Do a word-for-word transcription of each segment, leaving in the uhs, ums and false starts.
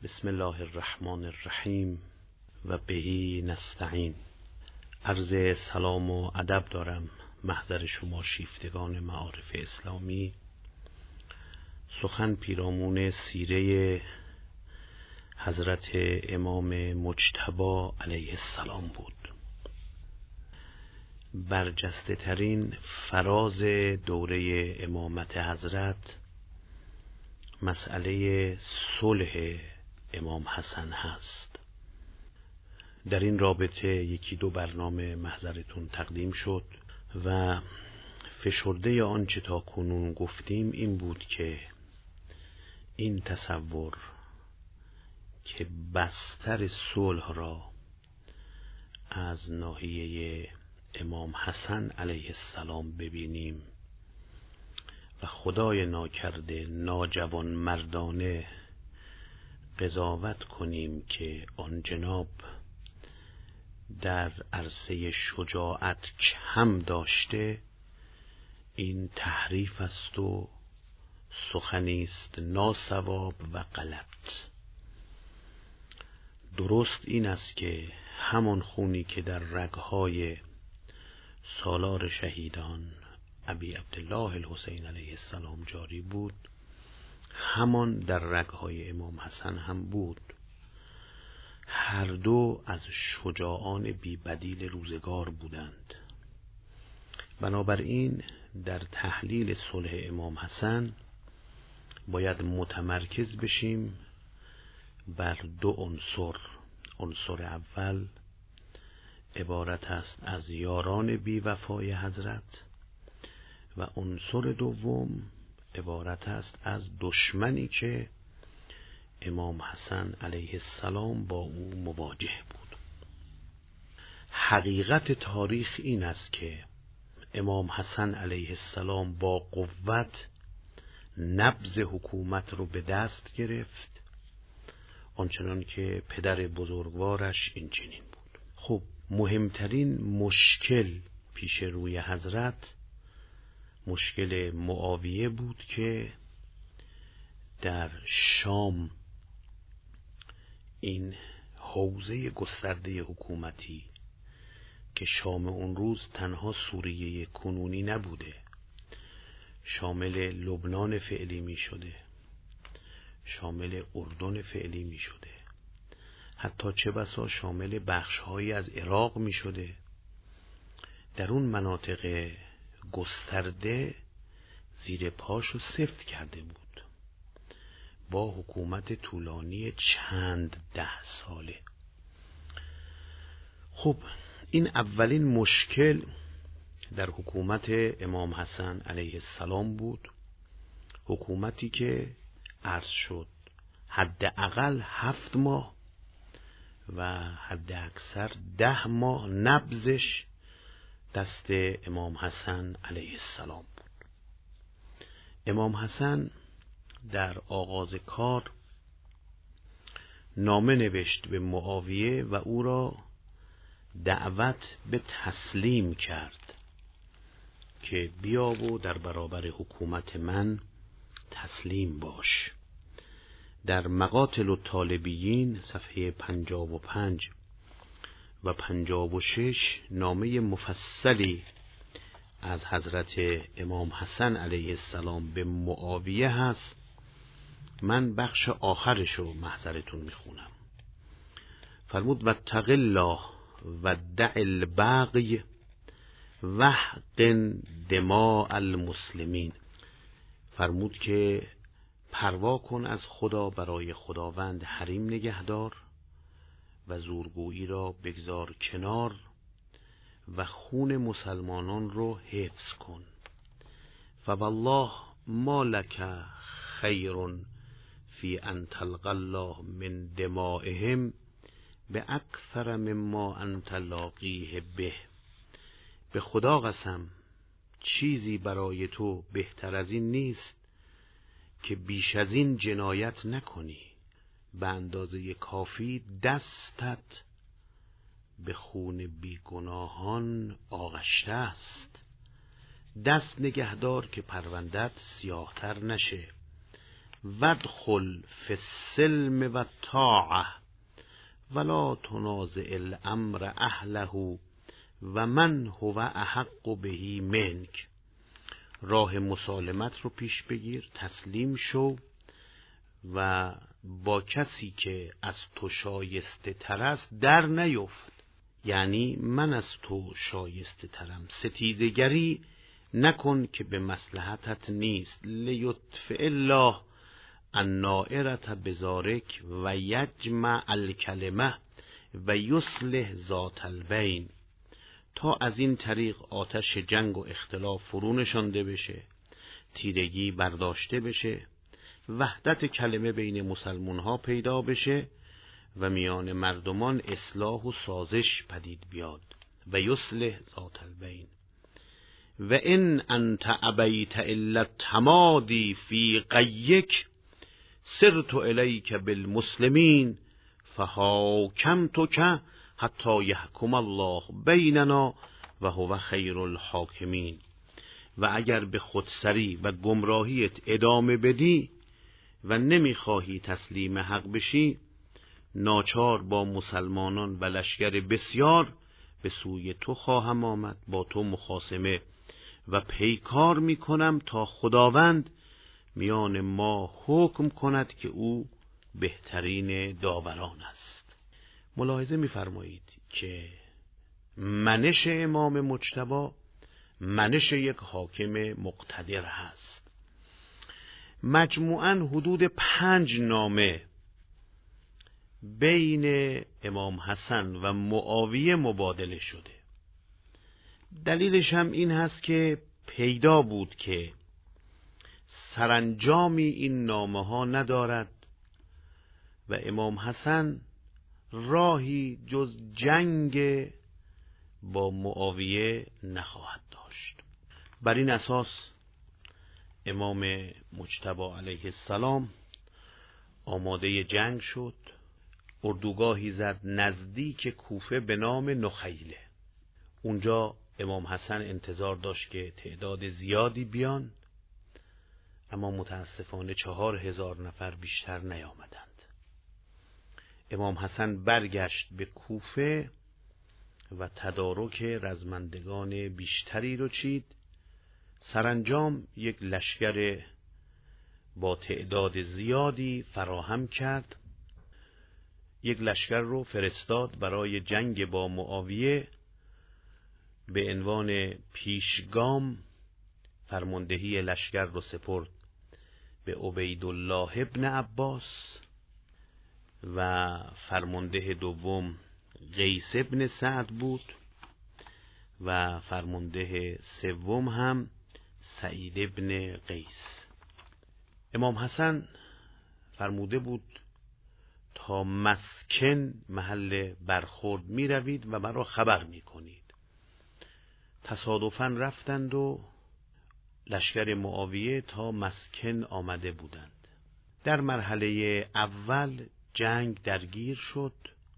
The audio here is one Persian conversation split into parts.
بسم الله الرحمن الرحیم و بهی نستعین. عرض سلام و ادب دارم محضر شما شیفتگان معارف اسلامی. سخن پیرامون سیره حضرت امام مجتبی علیه السلام بود. برجسته ترین فراز دوره امامت حضرت مسئله صلح امام حسن هست. در این رابطه یکی دو برنامه محضرتون تقدیم شد و فشرده آنچه تا کنون گفتیم این بود که این تصور که بستر صلح را از ناحیه امام حسن علیه السلام ببینیم و خدای ناکرده ناجوان مردانه قضاوت کنیم که آن جناب در عرصه شجاعت کم داشته، این تحریف است و سخنی است ناصواب و غلط. درست این است که همان خونی که در رگهای سالار شهیدان ابی عبدالله الحسین علیه السلام جاری بود، همان در رگهای امام حسن هم بود. هر دو از شجاعان بی بدیل روزگار بودند. بنابراین در تحلیل صلح امام حسن باید متمرکز بشیم بر دو عنصر. عنصر اول عبارت است از یاران بی وفای حضرت و عنصر دوم عبارت است از دشمنی که امام حسن علیه السلام با او مواجه بود. حقیقت تاریخ این است که امام حسن علیه السلام با قوت نبض حکومت رو به دست گرفت، آنچنان که پدر بزرگوارش این چنین بود. خب مهمترین مشکل پیش روی حضرت مشکل معاویه بود که در شام این حوزه گسترده حکومتی که شام اون روز تنها سوریه کنونی نبوده، شامل لبنان فعلی می شده، شامل اردن فعلی می شده، حتی چه بسا شامل بخشهایی از عراق می شده. در اون مناطق گسترده زیر پاشو سفت کرده بود با حکومت طولانی چند ده ساله. خب این اولین مشکل در حکومت امام حسن علیه السلام بود، حکومتی که عرض شد حداقل هفت ماه و حد اکثر ده ماه نبضش دست امام حسن علیه السلام بود. امام حسن در آغاز کار نامه نوشت به معاویه و او را دعوت به تسلیم کرد که بیا و در برابر حکومت من تسلیم باش. در مقاتل الطالبیین صفحه پنجاه و پنج و پنجاه و شش نامه مفصلی از حضرت امام حسن علیه السلام به معاویه هست. من بخش آخرش رو محضرتون میخونم. فرمود واتق الله و دع البغی وحقن دماء المسلمین. فرمود که پروا کن از خدا، برای خداوند حریم نگهدار و زورگویی را بگذار کنار و خون مسلمانان رو حفظ کن. فوالله ما لک خیر فی ان تلقى الله من دمائهم باکثر مما انت لاقیه به. به خدا قسم چیزی برای تو بهتر از این نیست که بیش از این جنایت نکنی. به اندازه کافی دستت به خون بیگناهان آغشته است. دست نگهدار که پروندت سیاهتر نشه وادخل فی السلم و طاعه ولا تنازع الامر اهله و من هو احق بهی منک. راه مسالمت رو پیش بگیر، تسلیم شو و با کسی که از تو شایسته تر است در نیفت. یعنی من از تو شایسته ترم، ستیزگری نکن که به مصلحتت نیست. لیطفئ الله النائرة بذارک و یجمع الکلمه و یصلح ذات البین. تا از این طریق آتش جنگ و اختلاف فرو نشانده بشه، تیرگی برداشته بشه، وحدت کلمه بین مسلمان ها پیدا بشه و میان مردمان اصلاح و سازش پدید بیاد. و یصلح ذات البین. و ان انت ابیت الا التمادی فی قیک سرت الیک بالمسلمین فحاکمتک حتی یحکم الله بیننا و هو خیر الحاکمین. و اگر به خودسری و گمراهیت ادامه بدی و نمیخواهی تسلیم حق بشی، ناچار با مسلمانان و لشکر بسیار به سوی تو خواهم آمد، با تو مخاصمه و پیکار میکنم تا خداوند میان ما حکم کند که او بهترین داوران است. ملاحظه میفرمایید که منش امام مجتبی منش یک حاکم مقتدر هست. مجموعاً حدود پنج نامه بین امام حسن و معاویه مبادله شده. دلیلش هم این هست که پیدا بود که سرانجامی این نامه ها ندارد و امام حسن راهی جز جنگ با معاویه نخواهد داشت. بر این اساس امام مجتبی علیه السلام آماده جنگ شد. اردوگاهی زد نزدیک کوفه به نام نخیله. اونجا امام حسن انتظار داشت که تعداد زیادی بیان، اما متاسفانه چهار هزار نفر بیشتر نیامدند. امام حسن برگشت به کوفه و تدارک رزمندگان بیشتری رو چید. سرانجام یک لشکر با تعداد زیادی فراهم کرد. یک لشکر رو فرستاد برای جنگ با معاویه. به عنوان پیشگام فرماندهی لشکر رو سپرد به عبیدالله ابن عباس و فرمانده دوم قیس ابن سعد بود و فرمانده سوم هم سعید ابن قیس. امام حسن فرموده بود تا مسکن محل برخورد می روید و مرا خبر می کنید. تصادفاً رفتند و لشکر معاویه تا مسکن آمده بودند. در مرحله اول جنگ درگیر شد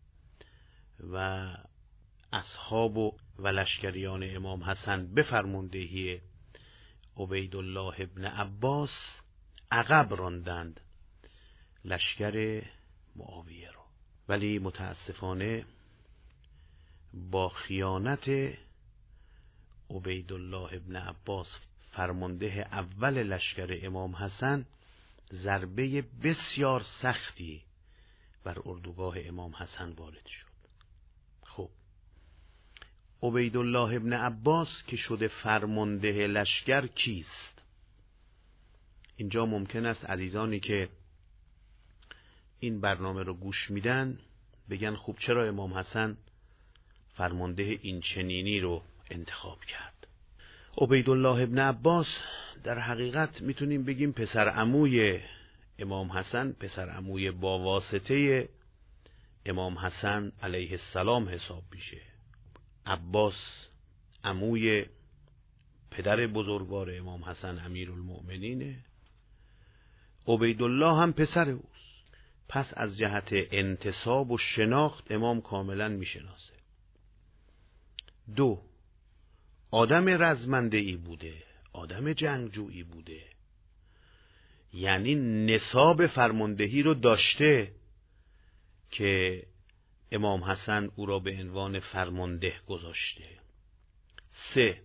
و اصحاب و لشکریان امام حسن به فرماندهی عبیدالله ابن عباس عقب راندند لشکر معاویه را. ولی متاسفانه با خیانت عبیدالله ابن عباس فرمانده اول لشکر امام حسن ضربه بسیار سختی بر اردوگاه امام حسن وارد شد. خب عبیدالله ابن عباس که شده فرمانده لشکر کیست؟ اینجا ممکن است عزیزانی که این برنامه رو گوش میدن بگن خوب چرا امام حسن فرمانده این چنینی رو انتخاب کرد؟ عبیدالله ابن عباس در حقیقت میتونیم بگیم پسر عموی امام حسن، پسر عموی با واسطه امام حسن علیه السلام حساب میشه. عباس عموی پدر بزرگوار امام حسن امیرالمؤمنینه، عبیدالله هم پسر اوست. پس از جهت انتساب و شناخت امام کاملا میشناسه. دو، آدم رزمنده ای بوده، آدم جنگجویی بوده. یعنی نصاب فرماندهی رو داشته که امام حسن او را به عنوان فرمانده گذاشته. سه،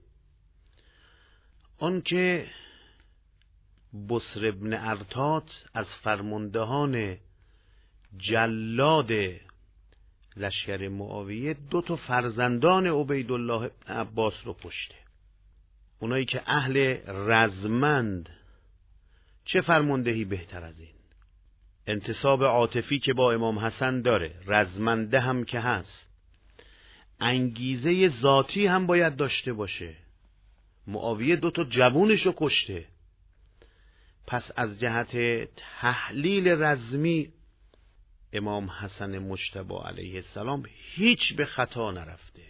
آنکه بسر ابن ارتات از فرماندهان جلاد لشکر معاویه دو تا فرزندان عبیدالله ابن عباس رو کشته. اونایی که اهل رزمند، چه فرماندهی بهتر از این؟ انتصاب عاطفی که با امام حسن داره، رزمنده هم که هست، انگیزه ذاتی هم باید داشته باشه. معاویه دو تا جوونش رو کشته، پس از جهت تحلیل رزمی امام حسن مجتبی علیه السلام هیچ به خطا نرفته.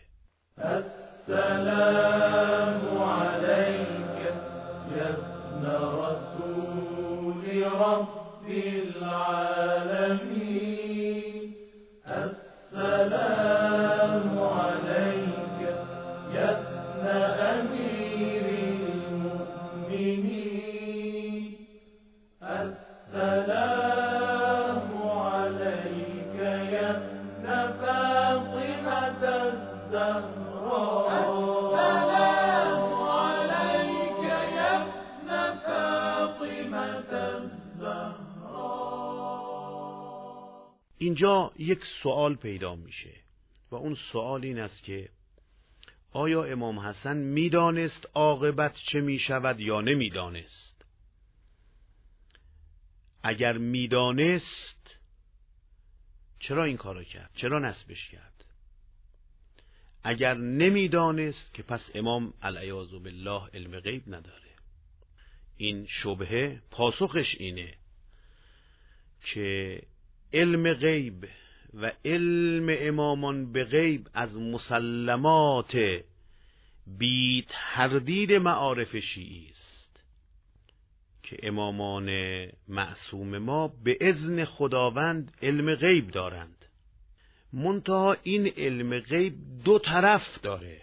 السلام علیک یا ابن رسول رب العالمین، السلام علیک یا ابن امیر المؤمنین، السلام علیک یا ابن فاطمة الزهراء، السلام علیک یا ابن فاطمة الزهراء. اینجا یک سوال پیدا میشه و اون سوال این است که آیا امام حسن میدانست عاقبت چه میشود یا نمیدانست؟ اگر میدانست چرا این کارو کرد؟ چرا نصبش کرد؟ اگر نمیدانست که پس امام العیاذ بالله علم غیب نداره. این شبهه پاسخش اینه که علم غیب و علم امامان به غیب از مسلمات بی تردید معارف شیعی است که امامان معصوم ما به اذن خداوند علم غیب دارند. منتها این علم غیب دو طرف داره،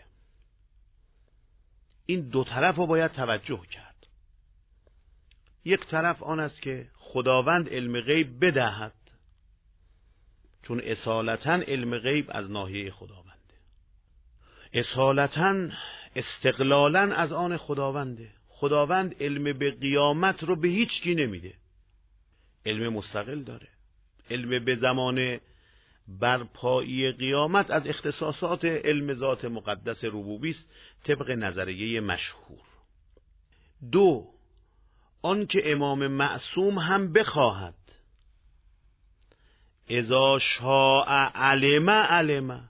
این دو طرف رو باید توجه کرد. یک طرف آن است که خداوند علم غیب بدهد، چون اصالتاً علم غیب از ناحیه خداونده، اصالتاً استقلالاً از آن خداونده. خداوند علم به قیامت رو به هیچ کی نمیده، علم مستقل داره. علم به زمان برپایی قیامت از اختصاصات علم ذات مقدس ربوبی است طبق نظریه مشهور. دو، آن که امام معصوم هم بخواهد، اذا شاء علم علم،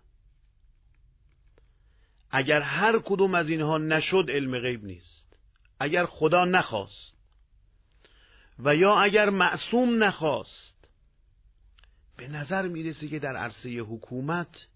اگر هر کدوم از اینها نشد علم غیب نیست. اگر خدا نخواست و یا اگر معصوم نخواست، به نظر میرسه که در عرصه حکومت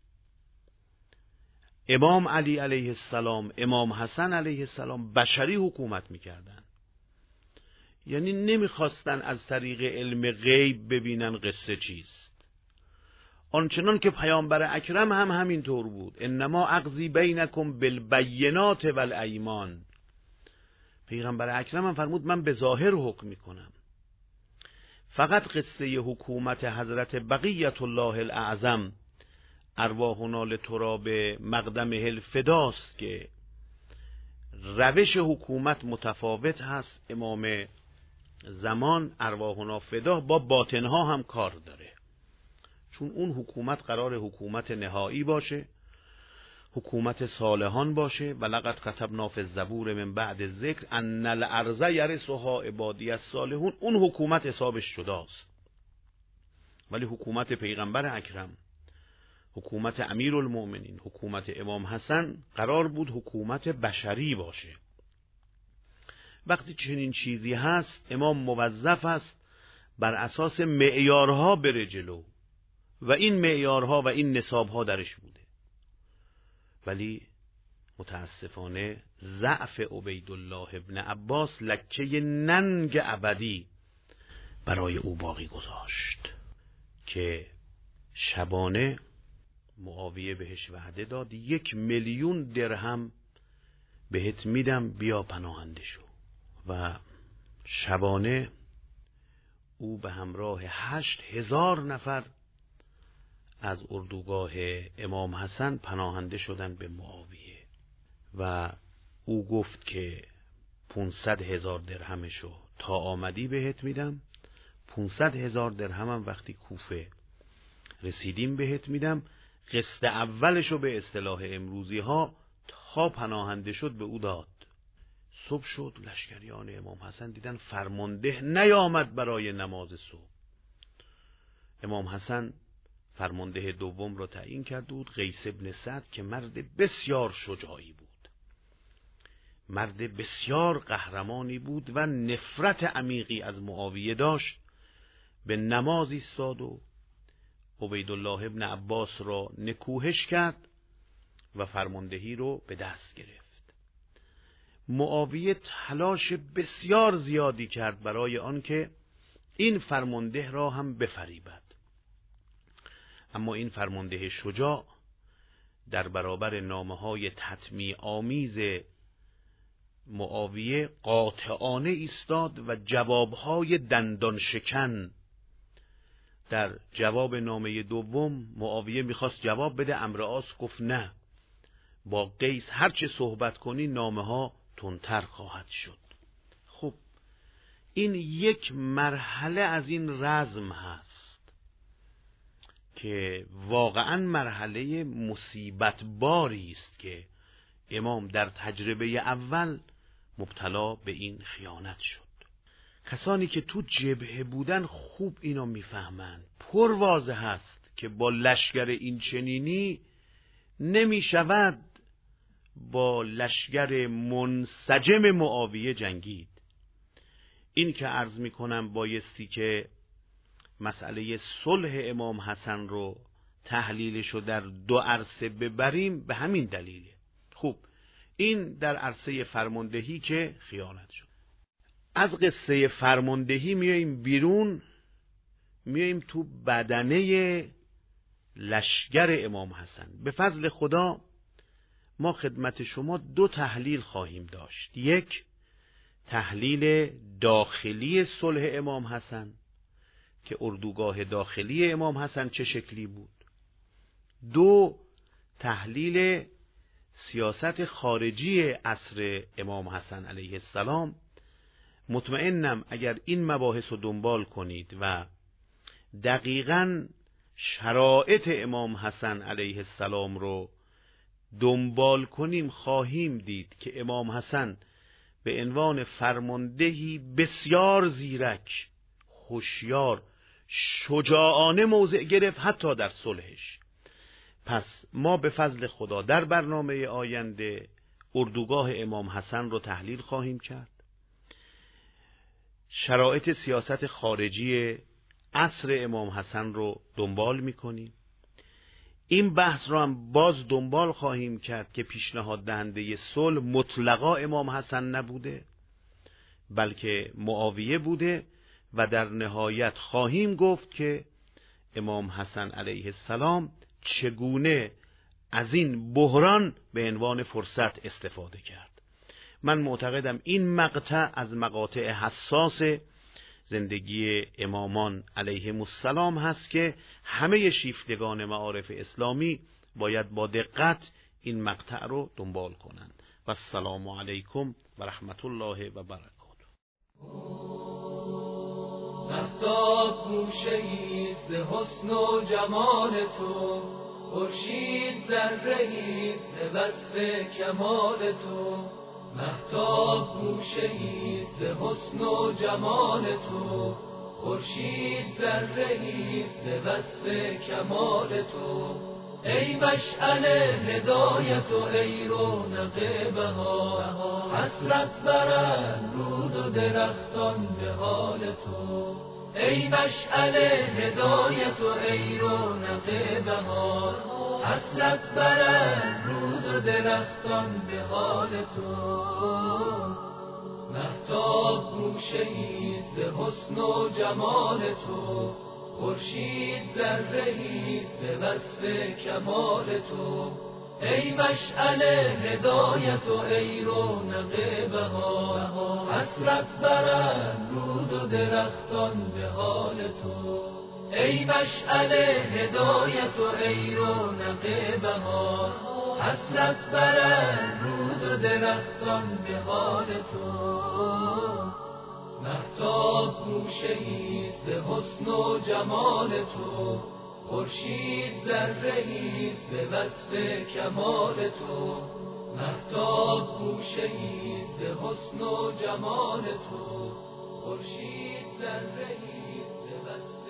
امام علی علیه السلام، امام حسن علیه السلام بشری حکومت میکردن، یعنی نمیخواستن از طریق علم غیب ببینن قصه چیست. آنچنان که پیامبر اکرم هم همینطور بود، انما اقضی بینکم بالبینات والایمان. پیغمبر اکرم هم فرمود من به ظاهر حکم میکنم. فقط قصه حکومت حضرت بقیت الله الاعظم ارواحنا لتراب مقدمه الفداست که روش حکومت متفاوت هست. امام زمان ارواحنا فدا با باطنها هم کار داره، چون اون حکومت قرار حکومت نهایی باشه، حکومت صالحان باشه. و لقد کتبنا فی الزبور من بعد ذکر ان الارض یرثها عبادی الصالحون. اون حکومت حسابش جداست. ولی حکومت پیغمبر اکرم، حکومت امیرالمؤمنین، حکومت امام حسن قرار بود حکومت بشری باشه. وقتی چنین چیزی هست، امام موظف است بر اساس معیارها بره جلو و این معیارها و این نصابها درش بوده. ولی متاسفانه ضعف عبیدالله ابن عباس لکه ننگ ابدی برای او باقی گذاشت که شبانه معاویه بهش وعده داد یک میلیون درهم بهت میدم بیا پناهنده شو، و شبانه او به همراه هشت هزار نفر از اردوگاه امام حسن پناهنده شدند به معاویه و او گفت که پونصد هزار درهمشو تا آمدی بهت میدم، پونصد هزار درهمم وقتی کوفه رسیدیم بهت میدم. قسط اولشو به اصطلاح امروزی ها تا پناهنده شد به او داد. صبح شد، لشکریان امام حسن دیدن فرمانده نیامد برای نماز صبح. امام حسن فرمانده دوم را تعیین کرده بود، قیس ابن سعد، که مرد بسیار شجاعی بود، مرد بسیار قهرمانی بود و نفرت عمیقی از معاویه داشت. به نماز ایستاد و عبیدالله ابن عباس را نکوهش کرد و فرماندهی رو به دست گرفت. معاویه تلاش بسیار زیادی کرد برای آنکه این فرمانده را هم بفریبد، اما این فرمانده شجاع در برابر نامه‌های تطمیع آمیز معاویه قاطعانه ایستاد و جوابهای دندان شکن. در جواب نامه دوم معاویه میخواست جواب بده، عمرو عاص گفت نه، با قیس هرچه صحبت کنی نامه ها تندتر خواهد شد. خب این یک مرحله از این رزم هست که واقعا مرحله مصیبت باری است که امام در تجربه اول مبتلا به این خیانت شد. کسانی که تو جبهه بودن خوب اینو میفهمند. پر واضح هست که با لشکر این چنینی نمی شود با لشکر منسجم معاویه جنگید. این که عرض می کنم بایستی که مسئله صلح امام حسن رو تحلیلشو در دو عرصه ببریم به همین دلیله. خب این در عرصه فرماندهی که خیانت شد. از قصه فرماندهی میاییم بیرون، میاییم تو بدنه لشکر امام حسن. به فضل خدا ما خدمت شما دو تحلیل خواهیم داشت. یک، تحلیل داخلی صلح امام حسن که اردوگاه داخلی امام حسن چه شکلی بود. دو، تحلیل سیاست خارجی عصر امام حسن علیه السلام. مطمئنم اگر این مباحث رو دنبال کنید و دقیقاً شرایط امام حسن علیه السلام رو دنبال کنیم خواهیم دید که امام حسن به عنوان فرماندهی بسیار زیرک، هوشیار، شجاعانه موضع گرفت حتی در صلحش. پس ما به فضل خدا در برنامه آینده اردوگاه امام حسن رو تحلیل خواهیم کرد، شرایط سیاست خارجی عصر امام حسن رو دنبال میکنیم. این بحث رو هم باز دنبال خواهیم کرد که پیشنهاد دهنده صلح مطلقا امام حسن نبوده بلکه معاویه بوده و در نهایت خواهیم گفت که امام حسن علیه السلام چگونه از این بحران به عنوان فرصت استفاده کرد. من معتقدم این مقطع از مقاطع حساس زندگی امامان علیهم السلام هست که همه شیفتگان معارف اسلامی باید با دقت این مقطع رو دنبال کنند. و السلام علیکم و رحمت الله و برکاته. مهتاب گوشه‌ای ز حسن و جمال تو، خورشید ذره‌ای ز وصف کمال تو. مهتاب گوشه‌ای ز حسن و جمال تو، خورشید ذره‌ای ز وصف کمال تو. ای مشعل هدایت و ای رونق بهار، حسرت برند رود و درختان به حال تو. ای مشعل هدایت و ای رونق بهار، حسرت برند رود و درختان به حال تو. مهتاب گوشه‌ای ز حسن و جمال تو، خورشید ذره‌ای ز وصف کمال تو. ای مشعل هدایت و ای رونق بهار، حسرت برند رود و درختان به حال تو. ای مشعل هدایت و ای رونق بهار، حسرت برند رود و درختان به حال تو. مهتاب گوشه‌ای ز حسن و جمال تو، خورشید ذره‌ای ز وصف کمال تو. مهتاب گوشه‌ای ز حسن و جمال تو، خورشید ذره‌ای ز وصف